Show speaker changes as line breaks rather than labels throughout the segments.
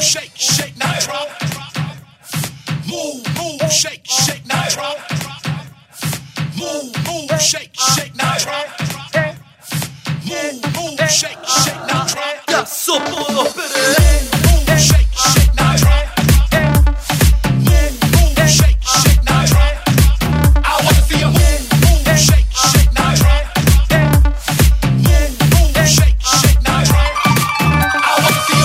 shake, shake, now drop. Move, move, shake, shake, now drop. Move, move, shake, shake, now drop. Move, move, shake, shake, now drop.
Ya sopolo pere.
Move, shake, shake, now drop. Move, move, shake, shake, now drop. I wanna see you move, move, shake, shake, now drop. Move, move, shake, shake, now drop. I wanna see you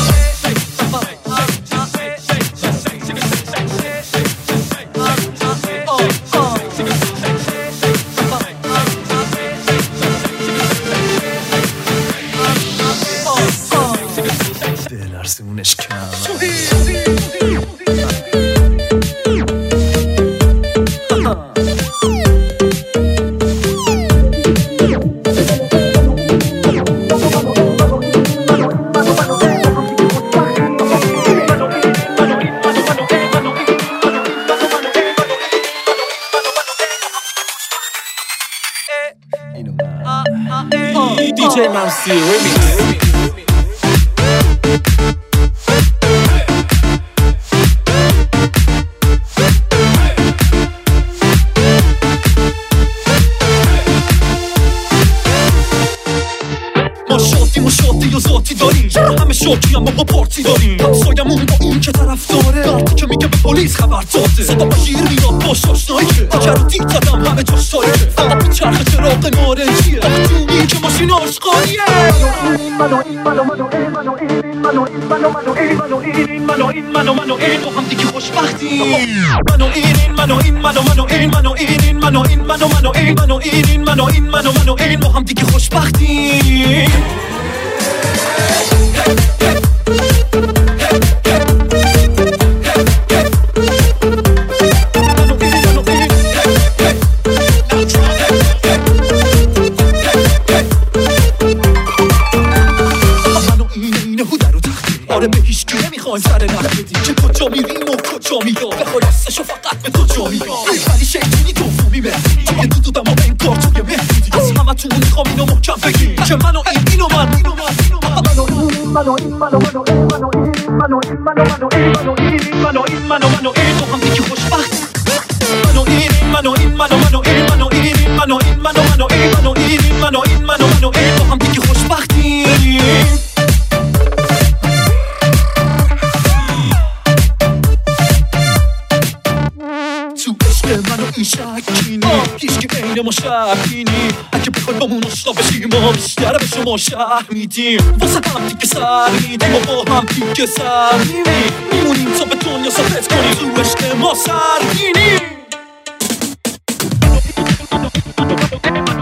بلرزونش کم DJ Mamsi Remix. ما شادی و ذاتی داریم همه شاکی اما با پارتی داریم همسایمون با این که طرف داره وقتی که میگه به پلیس خبر داده صدا با شیر میاد باش آشنایی که تاکر رو دید زدم همه جاش تاریکه فقط به چرخ چراغ نارنجیه وقتی که ماشین آشقالیه منو این با هم دیگه خوشبختیم منو این با هم دیگه خوشبختیم آره به هیچ کی نمیخوایم سر نخ بدیم که کجا میریم و کجا میام بخوای راستشو فقط به تو جا میام ولی شیطونی دومی مهدی توی دودم و انگار توی مهدی از همه تون میخوام اینو محکم بگی که منو اینو من تو هم دیگه خوشبخت منو این تو هم دیگه خوشبختیم منو این شکینی هیچ که عین ما شکینی اگه بخوای با مون آشنا بشیم ما بیشتر به شما شهر میدیم واسه هم دیگه سر میدیم و با هم دیگه سر میمونیم تا به دنیا ثابت کنیم تو عشق ما سرگینیم